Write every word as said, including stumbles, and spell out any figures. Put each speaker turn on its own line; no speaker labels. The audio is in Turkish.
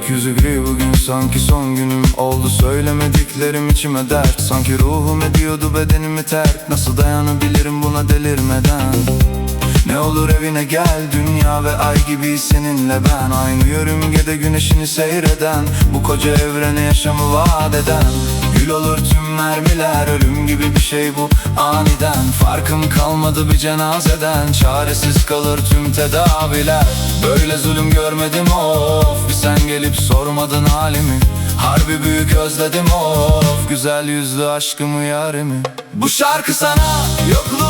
Gökyüzü gri bugün, sanki son günüm oldu. Söylemediklerim içime dert, sanki ruhum ediyordu bedenimi terk. Nasıl dayanabilirim buna delirmeden? Ne olur evine gel, dünya ve ay gibi seninle ben. Aynı yörüngede güneşini seyreden, bu koca evrene yaşamı vaat eden. Gül olur tüm mermiler, ölüm gibi bir şey bu aniden. Farkım kalmadı bir cenazeden, çaresiz kalır tüm tedaviler. Böyle zulüm görmedim of, bir sen gelip sormadın halimi. Harbi büyük özledim of, güzel yüzlü aşkımı yarimi. Bu şarkı sana, yokluğum